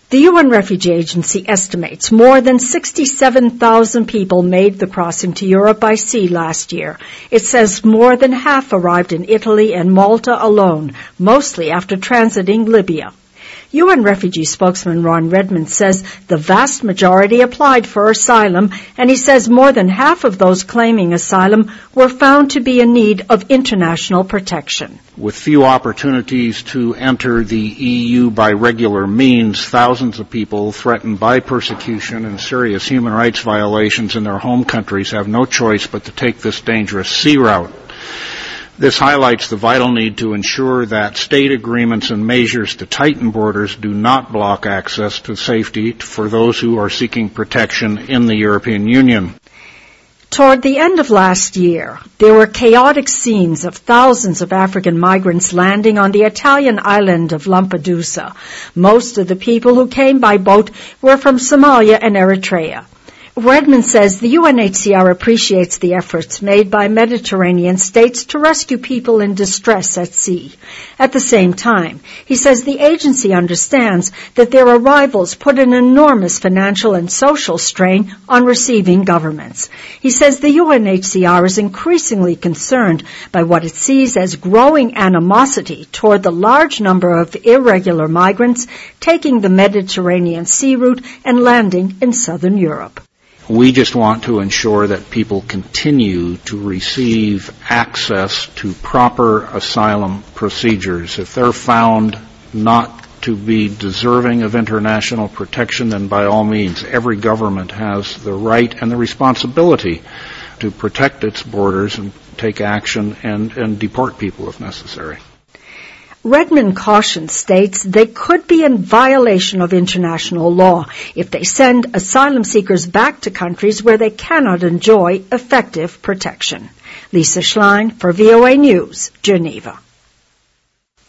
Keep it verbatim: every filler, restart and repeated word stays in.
The U N Refugee Agency estimates more than sixty-seven thousand people made the crossing to Europe by sea last year. It says more than half arrived in Italy and Malta alone, mostly after transiting Libya. U N refugee spokesman Ron Redmond says the vast majority applied for asylum, and he says more than half of those claiming asylum were found to be in need of international protection. With few opportunities to enter the E U by regular means, thousands of people threatened by persecution and serious human rights violations in their home countries have no choice but to take this dangerous sea route. This highlights the vital need to ensure that state agreements and measures to tighten borders do not block access to safety for those who are seeking protection in the European Union. Toward the end of last year, there were chaotic scenes of thousands of African migrants landing on the Italian island of Lampedusa. Most of the people who came by boat were from Somalia and Eritrea. Redmond says the U N H C R appreciates the efforts made by Mediterranean states to rescue people in distress at sea. At the same time, he says the agency understands that their arrivals put an enormous financial and social strain on receiving governments. He says the U N H C R is increasingly concerned by what it sees as growing animosity toward the large number of irregular migrants taking the Mediterranean sea route and landing in southern Europe. We just want to ensure that people continue to receive access to proper asylum procedures. If they're found not to be deserving of international protection, then by all means, every government has the right and the responsibility to protect its borders and take action and, and deport people if necessary. Redmond caution states they could be in violation of international law if they send asylum seekers back to countries where they cannot enjoy effective protection. Lisa Schlein for V O A News, Geneva.